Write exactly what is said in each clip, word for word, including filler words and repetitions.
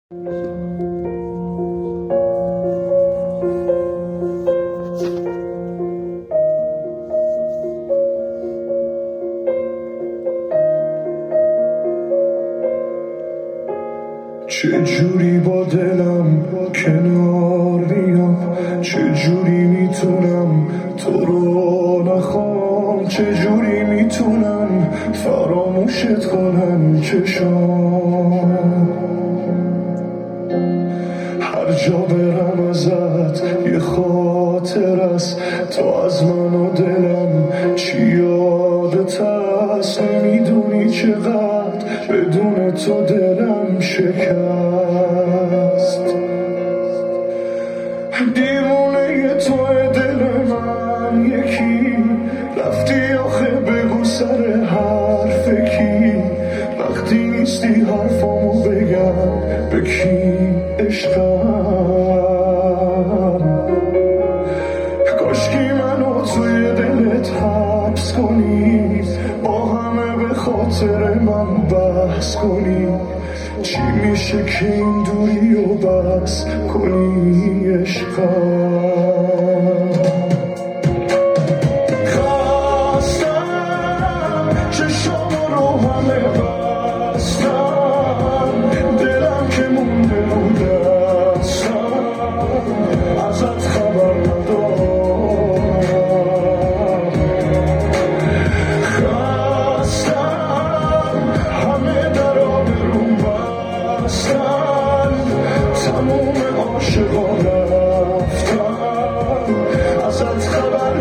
چه جوری با دلم کنار بیام، چه جوری میتونم تو رو نخوام، چه جوری میتونم فراموشت کنم چشام. هر جا برم ازت یه خاطر است، تو از من و دلم چی یادت هست. نمیدونی چقدر بدون تو دلم شکست. دیوونه توی دل من یکی، رفتی آخه بگو سر حرف کی. وقتی نیستی حرفامو بگم به کی عشقم. کاشکی منو توی دلت حبس کنی، با همه به خاطر من بحث کنی. چی میشه که این دوری و بس کنی عشقم. خستم چشام رو همه بستم، دلم که مونده رو دستم، ازت خبر ندارم. خستم همه درا برون بستن، تموم عاشقا رفتن، ازت خبر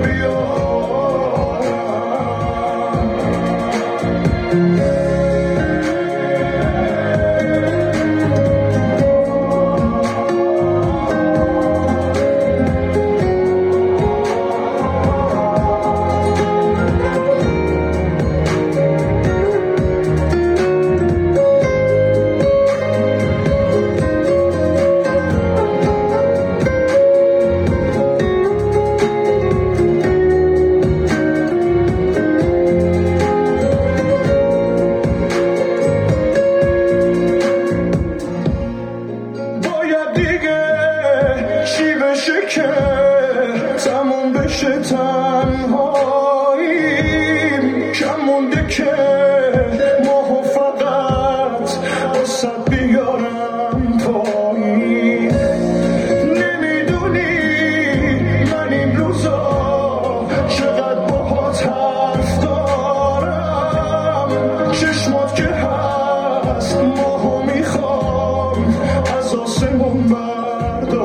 که تموم بشه تنهاییم. کم مونده که ماهو فقط واسه بیارم پایین. نمیدونی من این روزا چقدر باهات حرف دارم. چشمات که هست ماهو میخوام از آسمون بردارم.